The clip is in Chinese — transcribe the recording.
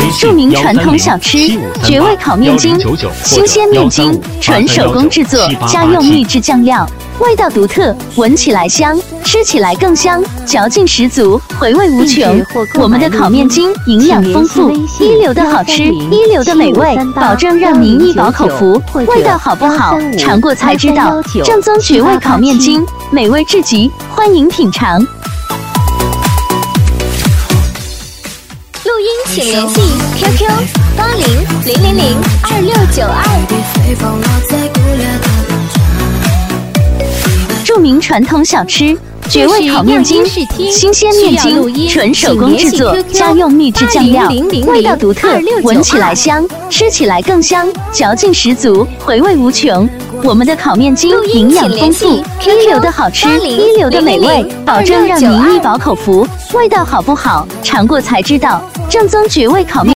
著名传统小吃绝味烤面筋，新鲜面筋，纯手工制作，家用秘制酱料，味道独特，闻起来香，吃起来更香，嚼劲十足，回味无穷。我们的烤面筋营养丰富，一流的好吃，一流的美味，保证让您一饱口福。味道好不好，尝过才知道。正宗绝味烤面筋，美味至极，欢迎品尝。 录音请联系 QQ80002692。 著名传统小吃绝味烤面筋，新鲜面筋，纯手工制作，家用秘制酱料，味道独特，闻起来香，吃起来更香，嚼劲十足，回味无穷。我们的烤面筋营养丰富，一流的好吃，一流的美味，保证让您一饱口福。味道好不好，尝过才知道。正宗绝味烤面。